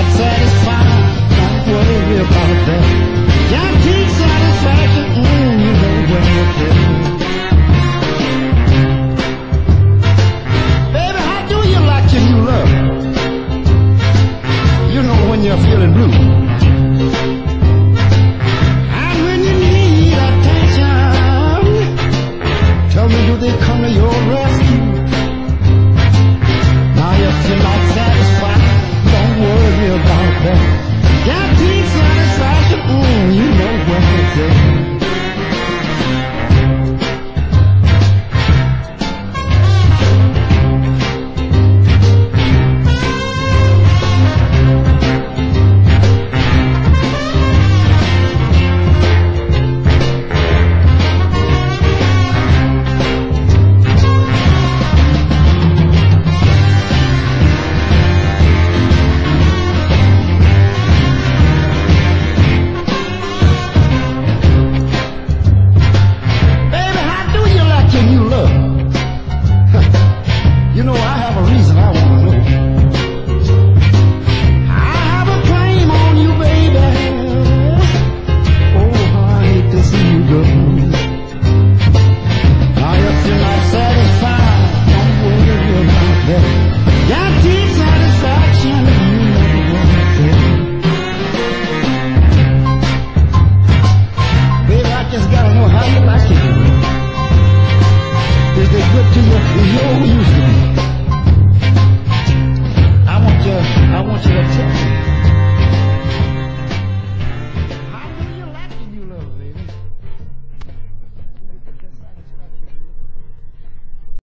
satisfied, don't worry about that. Guaranteed satisfaction, you know when you're there. Baby, how do you like your new love? You know when you're feeling blue. And when you need attention, tell me, do they come to your rescue? Now if you're not satisfied, don't worry about that. Guaranteed satisfaction, you know when it's there. You know, I have a reason I want to know. I have a claim on you, baby. Oh, I hate to see you go. Now, if you're not satisfied, don't worry about that. Guaranteed satisfaction, you know what I said. Baby, I just gotta know how you like it. Is it good to you? Is you used to me?